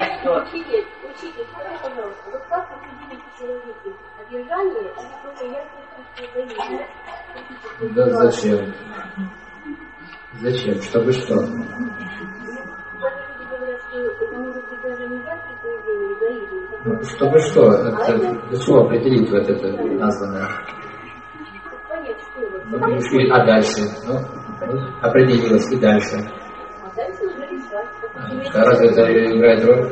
Учитель, скажи, пожалуйста, вот как определить в человеке одержание, или только ясно чувство Да зачем? Зачем? Чтобы что? Люди говорят, что это может быть даже не яркий поведение, эгоизм. Ну, чтобы что? Для чего определить вот это названное? Понять, что это. Ну, а дальше? Ну, определилось, и дальше. А дальше уже решать. А разве это играет роль?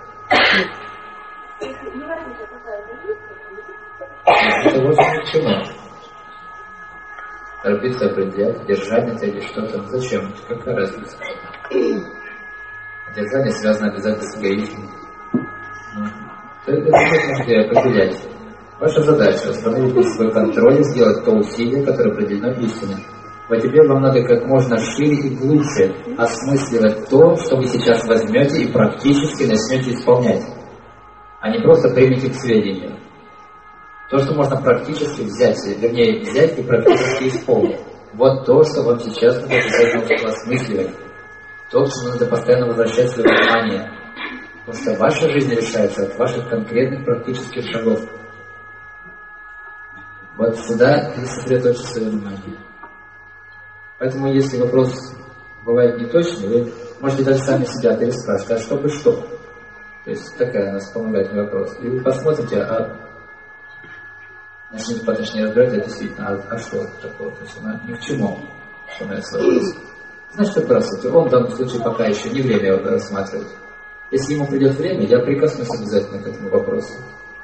Не разница какая-то есть? Это вот к чему? Торопиться определять, держание или что-то. Зачем? Какая разница? Держание связано обязательно с эгоизмом. Это можете определять. Ваша задача установить под свой контроль и сделать то усилие, которое определено истиной. А теперь вам надо как можно шире и глубже осмысливать то, что вы сейчас возьмете и практически начнете исполнять, а не просто примите к сведению. То, что можно практически взять, вернее, взять и практически исполнить. Вот то, что вам сейчас надо обязательно осмысливать. То, к чему надо постоянно возвращать свое внимание. Потому что ваша жизнь решается от ваших конкретных практических шагов. Вот сюда и сосредоточить свое внимание. Поэтому, если вопрос бывает неточный, вы можете даже сами себя переспрашивать, а чтобы что? То есть такая нас помогает вопрос. И вы посмотрите, начните поточнее разбирать, это действительно, а что такое? То есть она ни к чему становится вопрос. Значит, отбрасывайте. Он в данном случае пока еще не время его рассматривать. Если ему придет время, я прикоснусь обязательно к этому вопросу.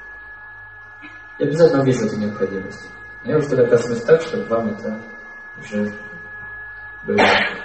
Я обязательно увижу эту необходимость. Но я уже тогда коснусь так, чтобы вам это уже было